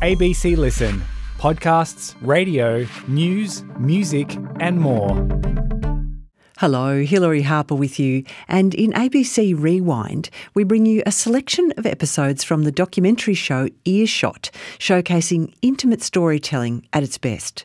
ABC Listen. Podcasts, radio, news, music and more. Hello, Hilary Harper with you, and in ABC Rewind we bring you a selection of episodes from the documentary show Earshot, showcasing intimate storytelling at its best.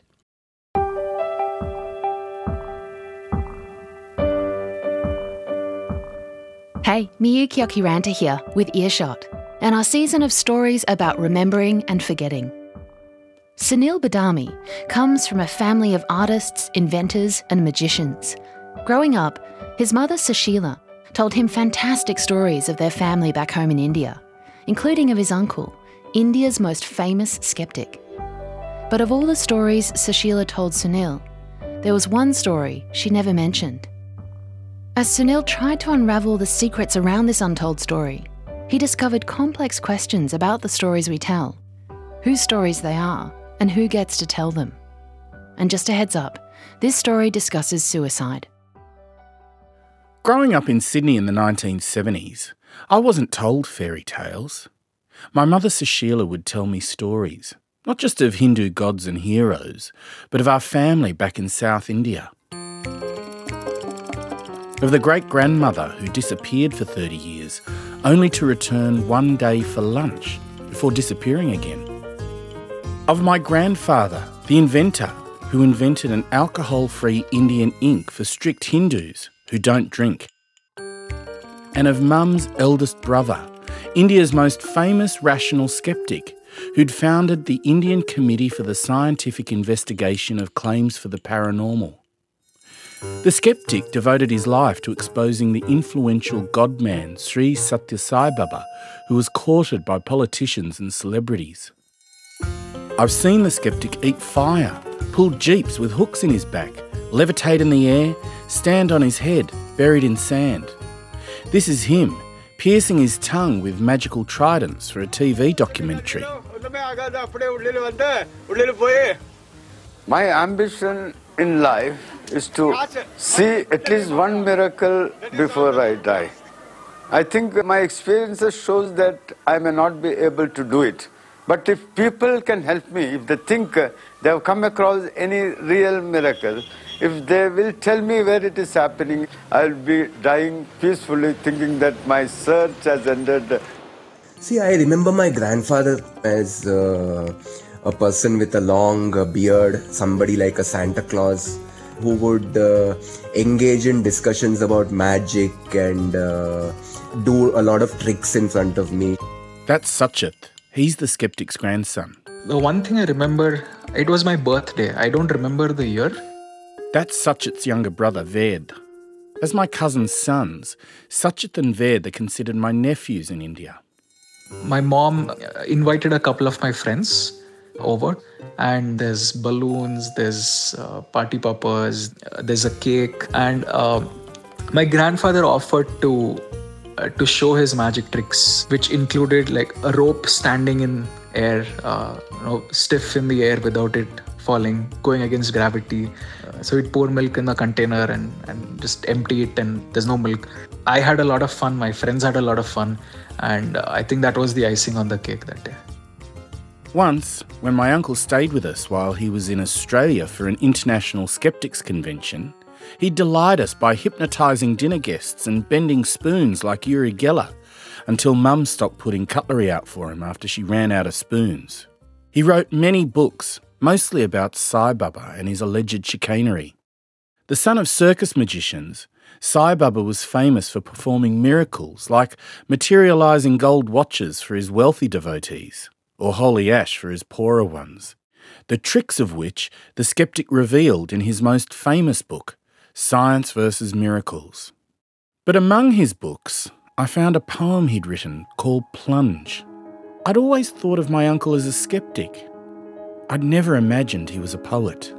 Hey, Miyuki Okiranta here with Earshot and our season of stories about remembering and forgetting. Sunil Badami comes from a family of artists, inventors and magicians. Growing up, his mother Sushila told him fantastic stories of their family back home in India, including of his uncle, India's most famous skeptic. But of all the stories Sushila told Sunil, there was one story she never mentioned. As Sunil tried to unravel the secrets around this untold story, he discovered complex questions about the stories we tell, whose stories they are, and who gets to tell them. And just a heads up, this story discusses suicide. Growing up in Sydney in the 1970s, I wasn't told fairy tales. My mother Sushila would tell me stories, not just of Hindu gods and heroes, but of our family back in South India. Of the great-grandmother who disappeared for 30 years, only to return one day for lunch before disappearing again. Of my grandfather, the inventor, who invented an alcohol-free Indian ink for strict Hindus who don't drink. And of Mum's eldest brother, India's most famous rational skeptic, who'd founded the Indian Committee for the Scientific Investigation of Claims for the Paranormal. The skeptic devoted his life to exposing the influential godman Sri Satya Sai Baba, who was courted by politicians and celebrities. I've seen the skeptic eat fire, pull jeeps with hooks in his back, levitate in the air, stand on his head, buried in sand. This is him, piercing his tongue with magical tridents for a TV documentary. My ambition in life is to see at least one miracle before I die. I think my experiences shows that I may not be able to do it. But if people can help me, if they think they have come across any real miracle, if they will tell me where it is happening, I'll be dying peacefully thinking that my search has ended. See, I remember my grandfather as a person with a long beard, somebody like a Santa Claus, who would engage in discussions about magic and do a lot of tricks in front of me. That's Sachit. He's the skeptic's grandson. The one thing I remember, it was my birthday. I don't remember the year. That's Sachit's younger brother, Ved. As my cousin's sons, Sachit and Ved are considered my nephews in India. My mom invited a couple of my friends over, and there's balloons, there's party poppers, there's a cake, and my grandfather offered to show his magic tricks, which included like a rope standing in air, stiff in the air without it falling, going against gravity. So he'd pour milk in the container and just empty it, and there's no milk. I had a lot of fun, my friends had a lot of fun, and I think that was the icing on the cake that day. Once, when my uncle stayed with us while he was in Australia for an international skeptics convention, he'd delight us by hypnotising dinner guests and bending spoons like Uri Geller until Mum stopped putting cutlery out for him after she ran out of spoons. He wrote many books, mostly about Sai Baba and his alleged chicanery. The son of circus magicians, Sai Baba was famous for performing miracles like materialising gold watches for his wealthy devotees or holy ash for his poorer ones, the tricks of which the skeptic revealed in his most famous book, Science versus Miracles. But among his books, I found a poem he'd written called Plunge. I'd always thought of my uncle as a skeptic. I'd never imagined he was a poet.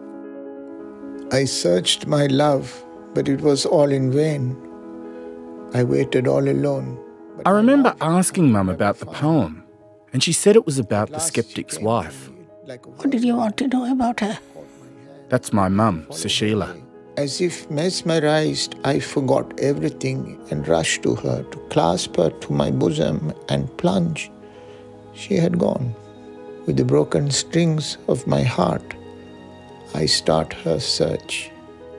I searched my love, but it was all in vain. I waited all alone. I remember asking Mum about the poem, and she said it was about the skeptic's wife. What did you want to know about her? That's my mum, Sushila. As if mesmerized, I forgot everything and rushed to her to clasp her to my bosom and plunge. She had gone. with the broken strings of my heart, I start her search.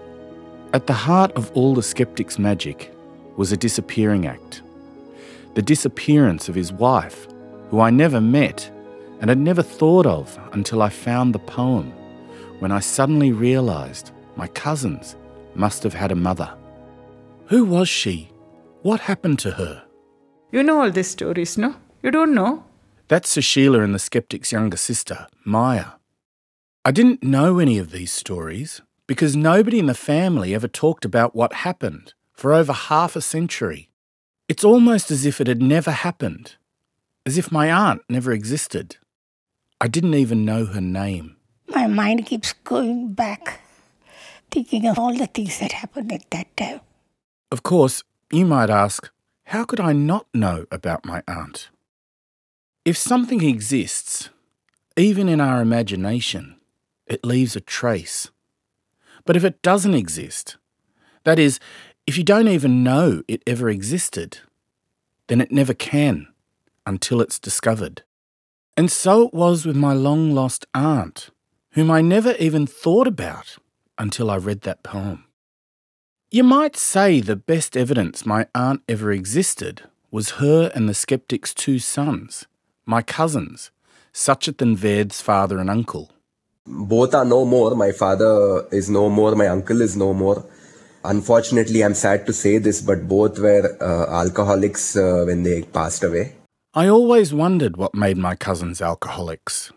At the heart of all the skeptic's magic was a disappearing act. The disappearance of his wife, who I never met and had never thought of until I found the poem, when I suddenly realised my cousins must have had a mother. Who was she? What happened to her? You know all these stories, no? You don't know? That's Sushila and the skeptic's younger sister, Maya. I didn't know any of these stories because nobody in the family ever talked about what happened for over half a century. It's almost as if it had never happened, as if my aunt never existed. I didn't even know her name. My mind keeps going back, thinking of all the things that happened at that time. Of course, you might ask, how could I not know about my aunt? If something exists, even in our imagination, it leaves a trace. But if it doesn't exist, that is, if you don't even know it ever existed, then it never can until it's discovered. And so it was with my long-lost aunt, whom I never even thought about until I read that poem. You might say the best evidence my aunt ever existed was her and the skeptic's two sons, my cousins, Sachet and Ved's father and uncle. Both are no more. My father is no more. My uncle is no more. Unfortunately, I'm sad to say this, but both were alcoholics when they passed away. I always wondered what made my cousins alcoholics.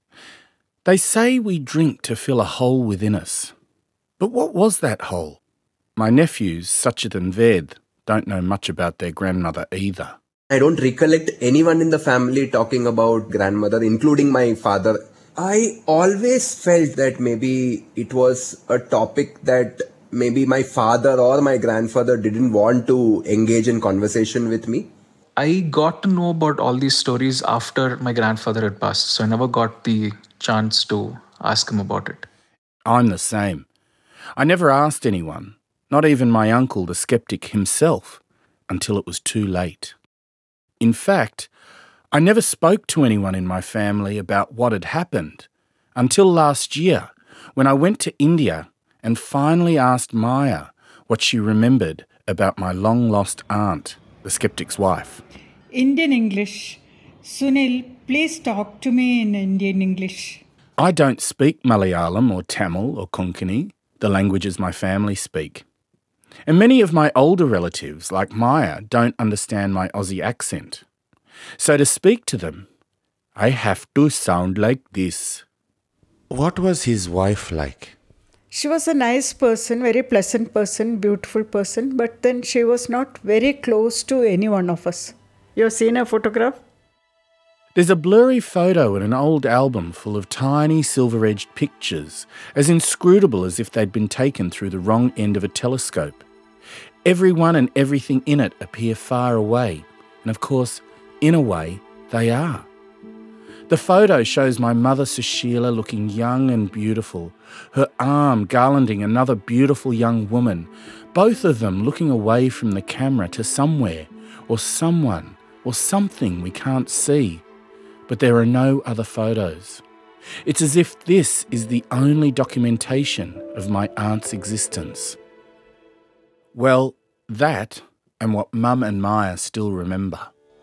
They say we drink to fill a hole within us. But what was that hole? My nephews, Sachet and Ved, don't know much about their grandmother either. I don't recollect anyone in the family talking about grandmother, including my father. I always felt that maybe it was a topic that maybe my father or my grandfather didn't want to engage in conversation with me. I got to know about all these stories after my grandfather had passed, so I never got the chance to ask him about it. I'm the same. I never asked anyone, not even my uncle, the skeptic himself, until it was too late. In fact, I never spoke to anyone in my family about what had happened until last year when I went to India and finally asked Maya what she remembered about my long-lost aunt, the skeptic's wife. Indian English. Sunil, please talk to me in Indian English. I don't speak Malayalam or Tamil or Konkani, the languages my family speak. And many of my older relatives, like Maya, don't understand my Aussie accent. So to speak to them, I have to sound like this. What was his wife like? She was a nice person, very pleasant person, beautiful person, but then she was not very close to any one of us. You have seen a photograph? There's a blurry photo in an old album full of tiny silver-edged pictures, as inscrutable as if they'd been taken through the wrong end of a telescope. Everyone and everything in it appear far away, and of course, in a way, they are. The photo shows my mother Sushila looking young and beautiful, her arm garlanding another beautiful young woman, both of them looking away from the camera to somewhere, or someone, or something we can't see. But there are no other photos. It's as if this is the only documentation of my aunt's existence. Well, that and what Mum and Maya still remember.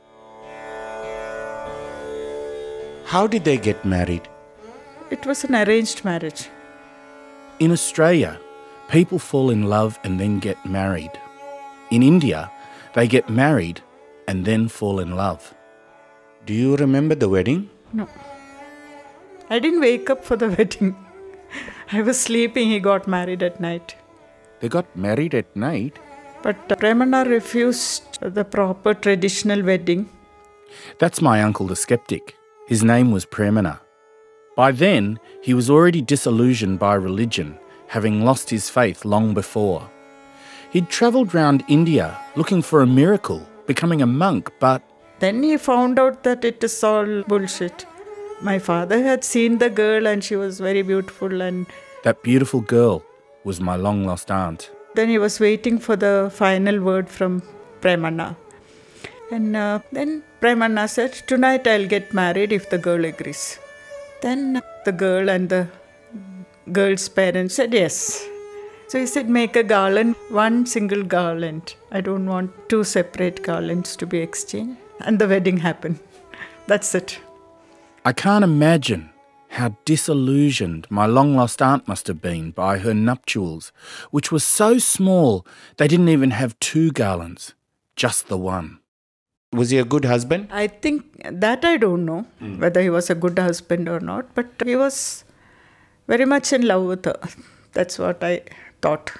How did they get married? It was an arranged marriage. In Australia, people fall in love and then get married. In India, they get married and then fall in love. Do you remember the wedding? No. I didn't wake up for the wedding. I was sleeping. He got married at night. They got married at night? But Premana refused the proper traditional wedding. That's my uncle the skeptic. His name was Premana. By then, he was already disillusioned by religion, having lost his faith long before. He'd travelled round India looking for a miracle, becoming a monk, but... Then he found out that it is all bullshit. My father had seen the girl and she was very beautiful and... That beautiful girl was my long-lost aunt. Then he was waiting for the final word from Premana. And then Premana said, tonight I'll get married if the girl agrees. Then the girl and the girl's parents said yes. So he said, make a garland, one single garland. I don't want two separate garlands to be exchanged. And the wedding happened. That's it. I can't imagine how disillusioned my long-lost aunt must have been by her nuptials, which were so small they didn't even have two garlands, just the one. Was he a good husband? I think that I don't know whether he was a good husband or not, but he was very much in love with her. That's what I thought.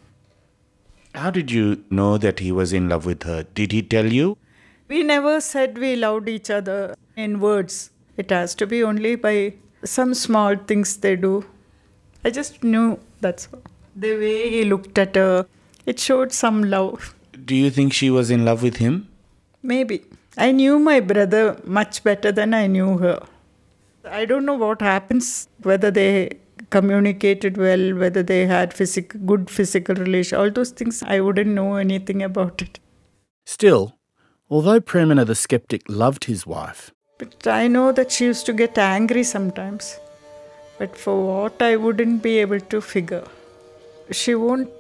How did you know that he was in love with her? Did he tell you? We never said we loved each other in words. It has to be only by some small things they do. I just knew, that's all. The way he looked at her, it showed some love. Do you think she was in love with him? Maybe. I knew my brother much better than I knew her. I don't know what happens, whether they communicated well, whether they had good physical relation. All those things, I wouldn't know anything about it. Still, although Premana the skeptic loved his wife, but I know that she used to get angry sometimes. But for what, I wouldn't be able to figure. She won't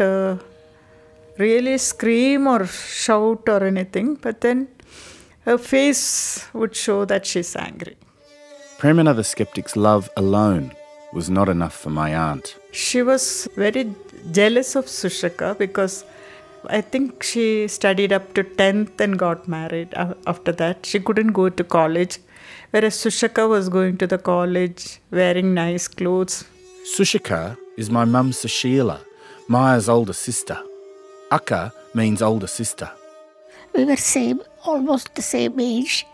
really scream or shout or anything, but then her face would show that she's angry. Premana the skeptic's love alone was not enough for my aunt. She was very jealous of Sushaka because I think she studied up to 10th and got married. After that, she couldn't go to college, whereas Sushaka was going to the college, wearing nice clothes. Sushaka is my mum Sushila, Maya's older sister. Akka means older sister. We were almost the same age,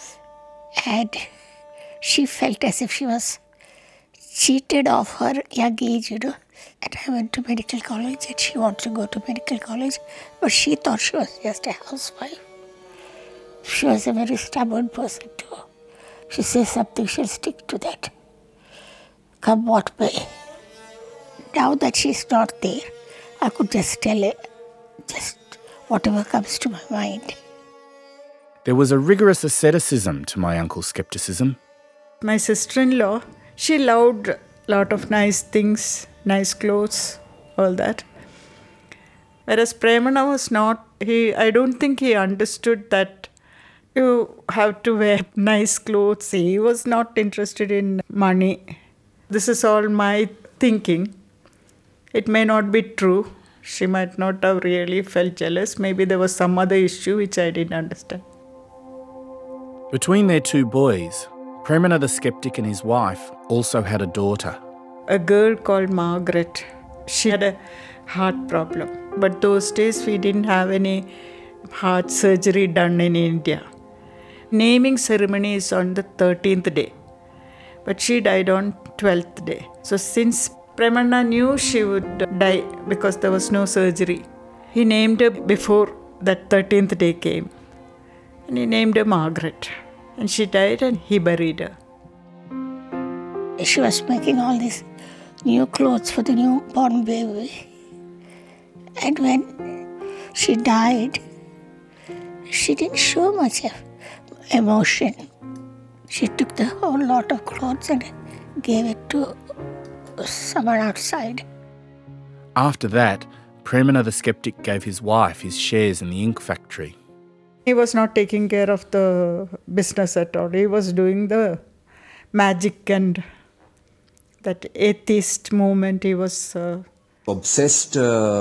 and she felt as if she was cheated of her young age, And I went to medical college and she wanted to go to medical college, but she thought she was just a housewife. She was a very stubborn person too. She says something, she'll stick to that, come what may. Now that she's not there, I could just tell her just whatever comes to my mind. There was a rigorous asceticism to my uncle's skepticism. My sister-in-law, she loved a lot of nice things, nice clothes, all that. Whereas Premana was not, I don't think he understood that you have to wear nice clothes. He was not interested in money. This is all my thinking. It may not be true. She might not have really felt jealous. Maybe there was some other issue which I didn't understand. Between their two boys, Premana the skeptic and his wife also had a daughter. A girl called Margaret. She had a heart problem. But those days we didn't have any heart surgery done in India. Naming ceremony is on the 13th day. But she died on 12th day. So since Premana knew she would die because there was no surgery, he named her before that 13th day came. And he named her Margaret. And she died and he buried her. She was making all these new clothes for the newborn baby. And when she died, she didn't show much of emotion. She took the whole lot of clothes and gave it to someone outside. After that, Premana the skeptic gave his wife his shares in the ink factory. He was not taking care of the business at all. He was doing the magic and that atheist movement. He was obsessed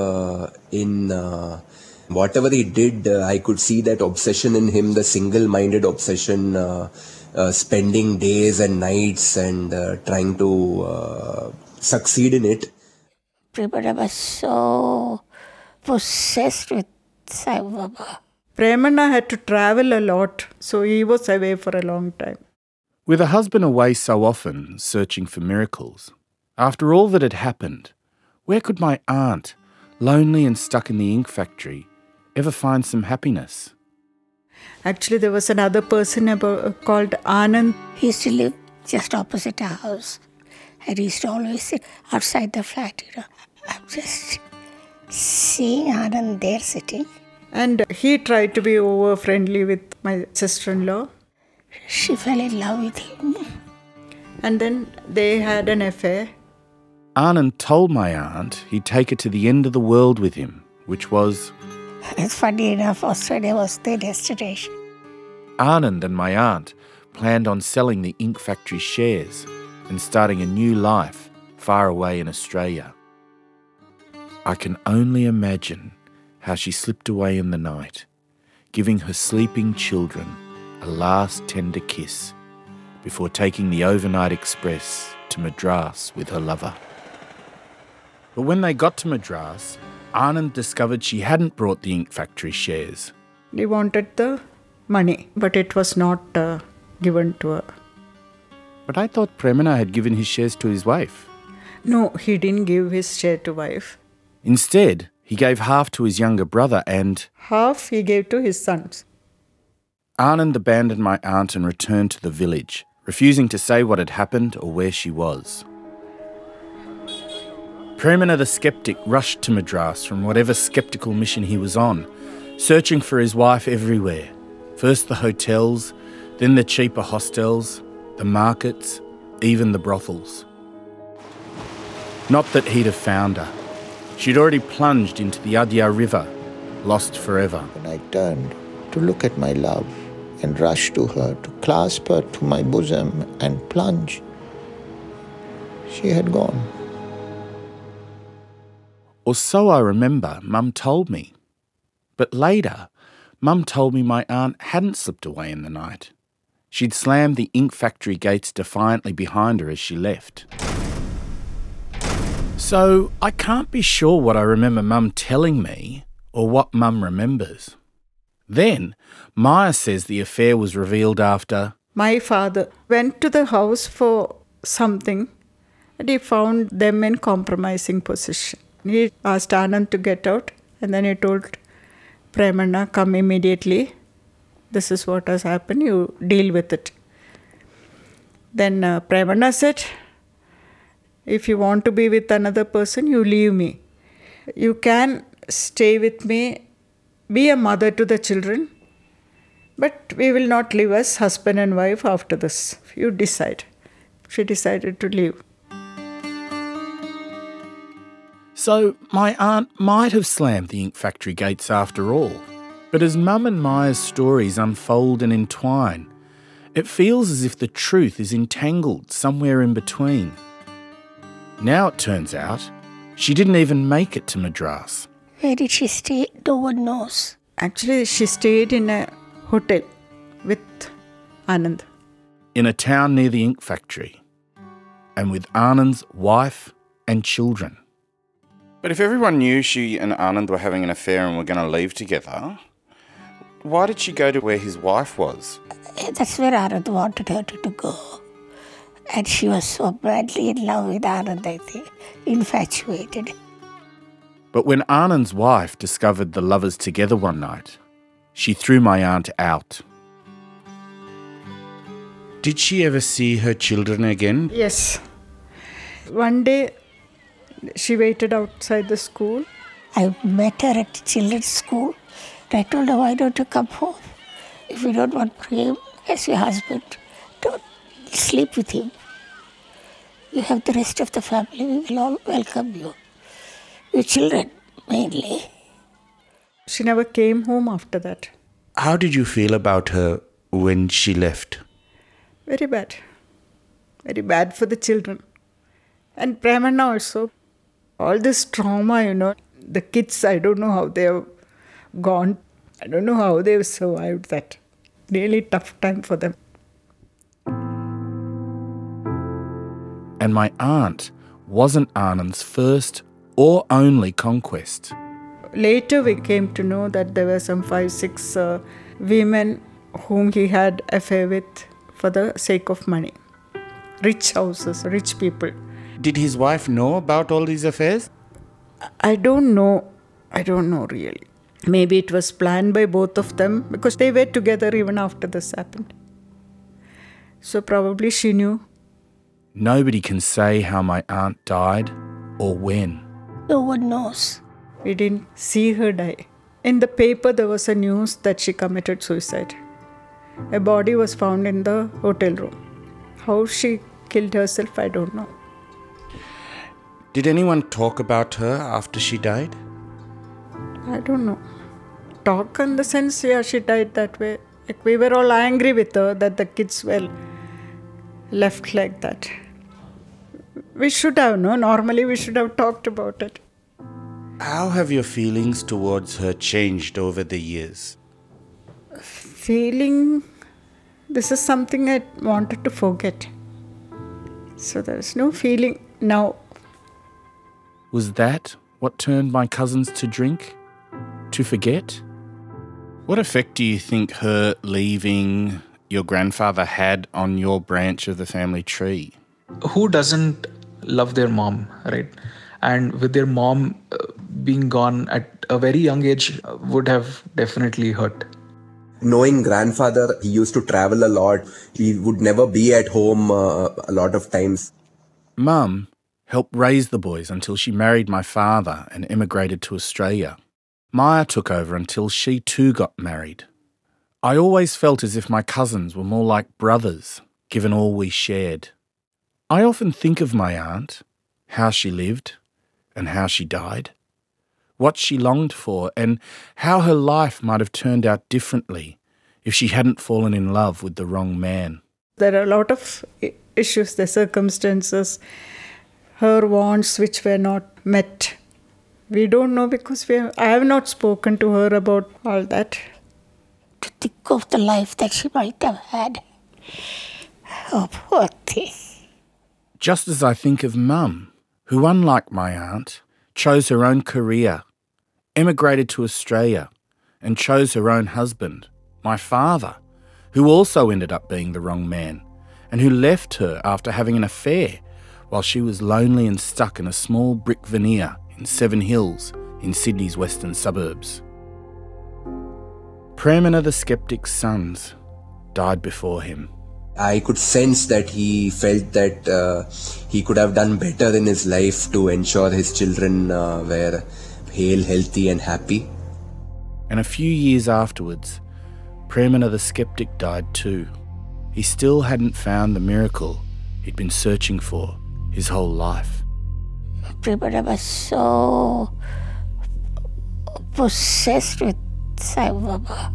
in whatever he did. I could see that obsession in him, the single-minded obsession, spending days and nights and trying to succeed in it. Premana was so possessed with Sai Baba. Premana had to travel a lot, so he was away for a long time. With a husband away so often, searching for miracles, after all that had happened, where could my aunt, lonely and stuck in the ink factory, ever find some happiness? Actually, there was another person called Anand. He used to live just opposite our house. And he used to always sit outside the flat, I'm just seeing Anand there sitting. And he tried to be over-friendly with my sister-in-law. She fell in love with him. And then they had an affair. Anand told my aunt he'd take her to the end of the world with him, which was... It's funny enough, Australia was their destination. Anand and my aunt planned on selling the ink factory shares and starting a new life far away in Australia. I can only imagine how she slipped away in the night, giving her sleeping children a last tender kiss before taking the overnight express to Madras with her lover. But when they got to Madras, Anand discovered she hadn't brought the ink factory shares. They wanted the money, but it was not given to her. But I thought Premana had given his shares to his wife. No, he didn't give his share to wife. Instead, he gave half to his younger brother and... half he gave to his sons. Anand abandoned my aunt and returned to the village, refusing to say what had happened or where she was. Premana the skeptic rushed to Madras from whatever skeptical mission he was on, searching for his wife everywhere. First the hotels, then the cheaper hostels, the markets, even the brothels. Not that he'd have found her. She'd already plunged into the Adya River, lost forever. When I turned to look at my love and rush to her, to clasp her to my bosom and plunge, she had gone. Or so I remember Mum told me. But later, Mum told me my aunt hadn't slipped away in the night. She'd slammed the ink factory gates defiantly behind her as she left. So I can't be sure what I remember Mum telling me or what Mum remembers. Then, Maya says the affair was revealed after... My father went to the house for something and he found them in compromising position. He asked Anand to get out and then he told Premana, come immediately. This is what has happened, you deal with it. Then Premana said, if you want to be with another person, you leave me. You can stay with me, be a mother to the children, but we will not live as husband and wife after this. You decide. She decided to leave. So my aunt might have slammed the ink factory gates after all. But as Mum and Maya's stories unfold and entwine, it feels as if the truth is entangled somewhere in between. Now it turns out, she didn't even make it to Madras. Where did she stay? No one knows. Actually, she stayed in a hotel with Anand. In a town near the ink factory. And with Anand's wife and children. But if everyone knew she and Anand were having an affair and were going to leave together, why did she go to where his wife was? That's where Anand wanted her to go. And she was so madly in love with Anand, I think, infatuated. But when Anand's wife discovered the lovers together one night, she threw my aunt out. Did she ever see her children again? Yes. One day, she waited outside the school. I met her at children's school. I told her, why don't you come home? If you don't want Prem as your husband, don't sleep with him. You have the rest of the family, we will all welcome you. Your children, mainly. She never came home after that. How did you feel about her when she left? Very bad. Very bad for the children. And Premana also. All this trauma, the kids, I don't know how they have gone. I don't know how they've survived that. Really tough time for them. And my aunt wasn't Anand's first or only conquest. Later we came to know that there were some 5-6 women whom he had affair with for the sake of money. Rich houses, rich people. Did his wife know about all these affairs? I don't know. I don't know really. Maybe it was planned by both of them because they were together even after this happened. So probably she knew. Nobody can say how my aunt died or when. No one knows. We didn't see her die. In the paper there was a news that she committed suicide. A body was found in the hotel room. How she killed herself, I don't know. Did anyone talk about her after she died? I don't know. Talk in the sense, yeah, she died that way. Like, we were all angry with her that the kids were left like that. We should have, no? Normally we should have talked about it. How have your feelings towards her changed over the years? Feeling, this is something I wanted to forget. So there is no feeling now. Was that what turned my cousins to drink? To forget? What effect do you think her leaving your grandfather had on your branch of the family tree? Who doesn't love their mom, right? And with their mom being gone at a very young age would have definitely hurt. Knowing grandfather, he used to travel a lot. He would never be at home a lot of times. Mum helped raise the boys until she married my father and emigrated to Australia. Maya took over until she too got married. I always felt as if my cousins were more like brothers, given all we shared. I often think of my aunt, how she lived and how she died, what she longed for, and how her life might have turned out differently if she hadn't fallen in love with the wrong man. There are a lot of issues, the circumstances, her wants which were not met. We don't know because I have not spoken to her about all that. To think of the life that she might have had. Oh, poor thing. Just as I think of Mum, who, unlike my aunt, chose her own career, emigrated to Australia, and chose her own husband, my father, who also ended up being the wrong man, and who left her after having an affair while she was lonely and stuck in a small brick veneer in Seven Hills in Sydney's western suburbs. Pramana the Skeptic's sons died before him. I could sense that he felt that he could have done better in his life to ensure his children were hale, healthy and happy. And a few years afterwards, Pramana the Skeptic died too. He still hadn't found the miracle he'd been searching for his whole life. Pramana was so possessed with Sai Baba.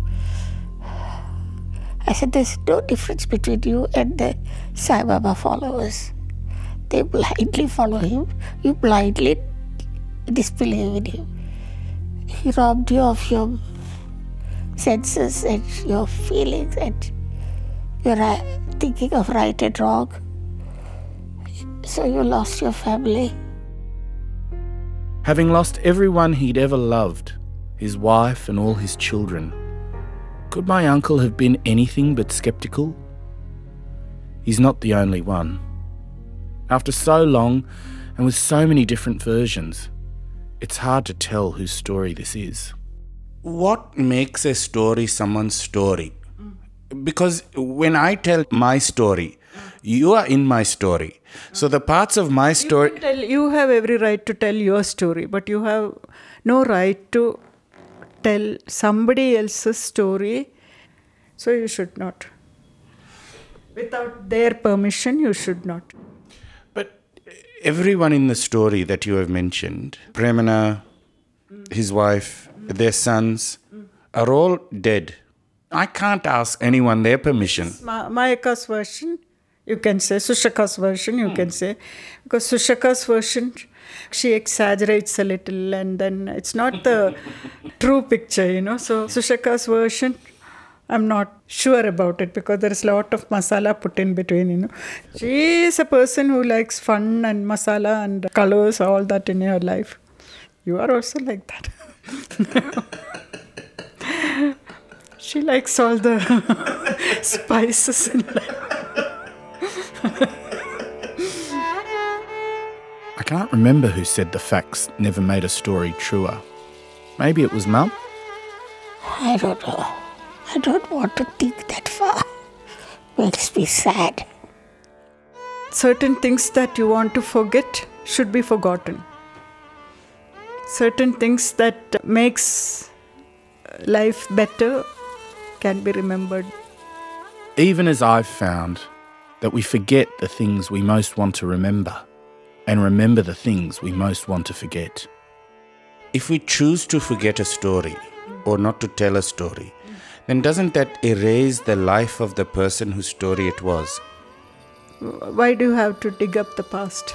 I said, there's no difference between you and the Sai Baba followers. They blindly follow him. You blindly disbelieve in him. He robbed you of your senses and your feelings and your thinking of right and wrong. So you lost your family. Having lost everyone he'd ever loved, his wife and all his children, could my uncle have been anything but sceptical? He's not the only one. After so long, and with so many different versions, it's hard to tell whose story this is. What makes a story someone's story? Because when I tell my story, you are in my story. So the parts of my story... You have every right to tell your story, but you have no right to tell somebody else's story. So you should not. Without their permission, you should not. But everyone in the story that you have mentioned, Pramana, his wife, their sons, are all dead. I can't ask anyone their permission. Mayaka's version, you can say. Sushaka's version, you can say. Because Sushaka's version, she exaggerates a little and then it's not the true picture, So Sushaka's version, I'm not sure about it because there is a lot of masala put in between, She is a person who likes fun and masala and colors, all that in her life. You are also like that. She likes all the spices in life. I can't remember who said the facts never made a story truer. Maybe it was Mum? I don't know. I don't want to think that far. Makes me sad. Certain things that you want to forget should be forgotten. Certain things that makes life better can be remembered. Even as I've found, that we forget the things we most want to remember and remember the things we most want to forget. If we choose to forget a story or not to tell a story, then doesn't that erase the life of the person whose story it was? Why do you have to dig up the past?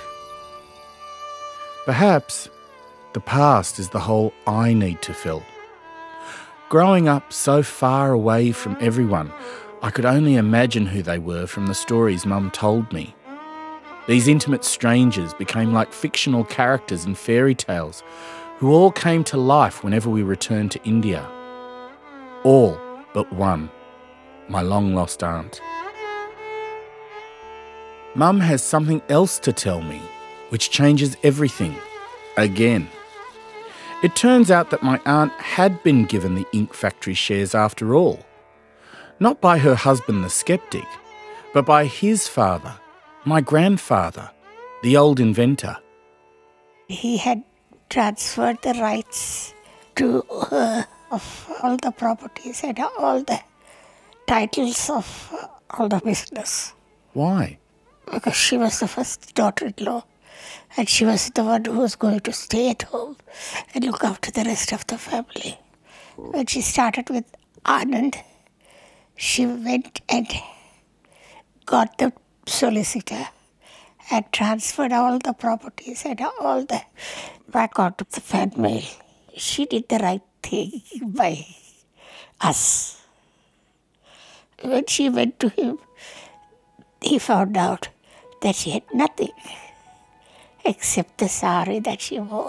Perhaps the past is the hole I need to fill. Growing up so far away from everyone, I could only imagine who they were from the stories Mum told me. These intimate strangers became like fictional characters in fairy tales who all came to life whenever we returned to India. All but one, my long-lost aunt. Mum has something else to tell me, which changes everything, again. It turns out that my aunt had been given the ink factory shares after all. Not by her husband the skeptic, but by his father, my grandfather, the old inventor. He had transferred the rights to her of all the properties and all the titles of all the business. Why? Because she was the first daughter-in-law and she was the one who was going to stay at home and look after the rest of the family. When she started with Anand, she went and got the solicitor and transferred all the properties and all the back onto the fan mail. She did the right thing by us. When she went to him, he found out that she had nothing except the sari that she wore.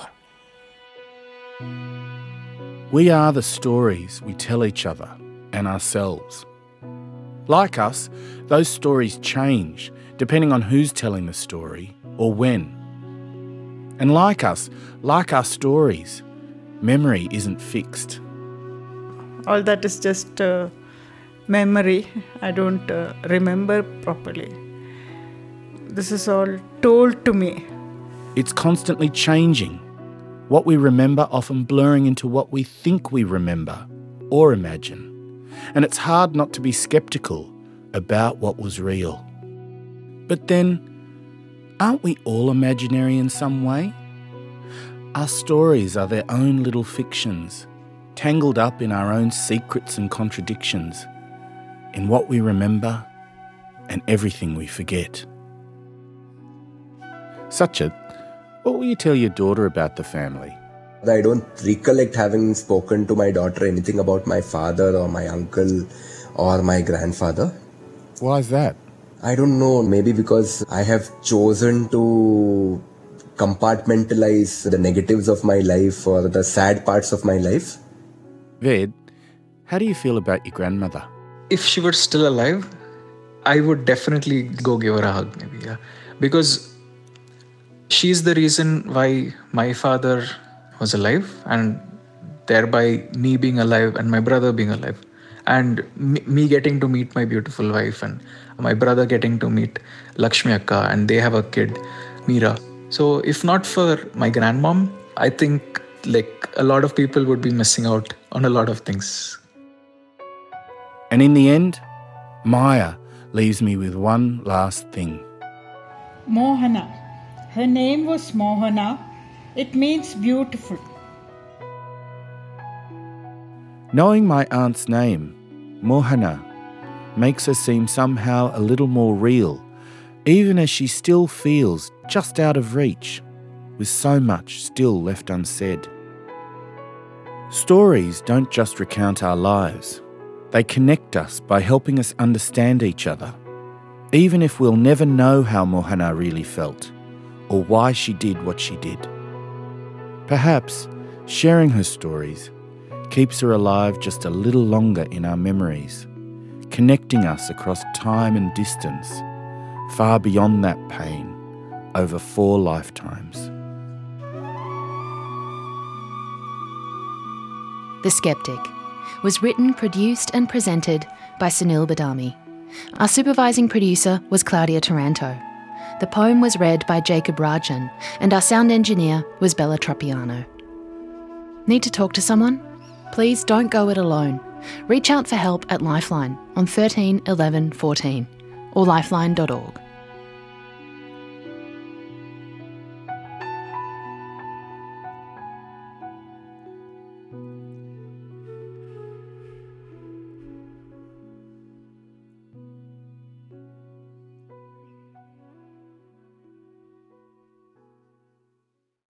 We are the stories we tell each other and ourselves. Like us, those stories change depending on who's telling the story or when. And like us, like our stories, memory isn't fixed. All that is just memory. I don't remember properly. This is all told to me. It's constantly changing. What we remember often blurring into what we think we remember or imagine. And it's hard not to be sceptical about what was real. But then, aren't we all imaginary in some way? Our stories are their own little fictions, tangled up in our own secrets and contradictions, in what we remember and everything we forget. Sachet, what will you tell your daughter about the family? I don't recollect having spoken to my daughter anything about my father or my uncle or my grandfather. Why is that? I don't know, maybe because I have chosen to compartmentalize the negatives of my life or the sad parts of my life. Ved, how do you feel about your grandmother? If she were still alive, I would definitely go give her a hug, maybe, yeah. Because she's the reason why my father was alive, and thereby me being alive and my brother being alive, and me getting to meet my beautiful wife, and my brother getting to meet Lakshmi Akka, and they have a kid, Meera. So if not for my grandmom, I think like a lot of people would be missing out on a lot of things. And in the end, Maya leaves me with one last thing. Mohana. Her name was Mohana. It means beautiful. Knowing my aunt's name, Mohana, makes her seem somehow a little more real, even as she still feels just out of reach, with so much still left unsaid. Stories don't just recount our lives. They connect us by helping us understand each other, even if we'll never know how Mohana really felt or why she did what she did. Perhaps sharing her stories keeps her alive just a little longer in our memories, connecting us across time and distance, far beyond that pain, over 4 lifetimes. The Skeptic was written, produced and presented by Sunil Badami. Our supervising producer was Claudia Taranto. The poem was read by Jacob Rajan, and our sound engineer was Bella Tropiano. Need to talk to someone? Please don't go it alone. Reach out for help at Lifeline on 13 11 14 or lifeline.org.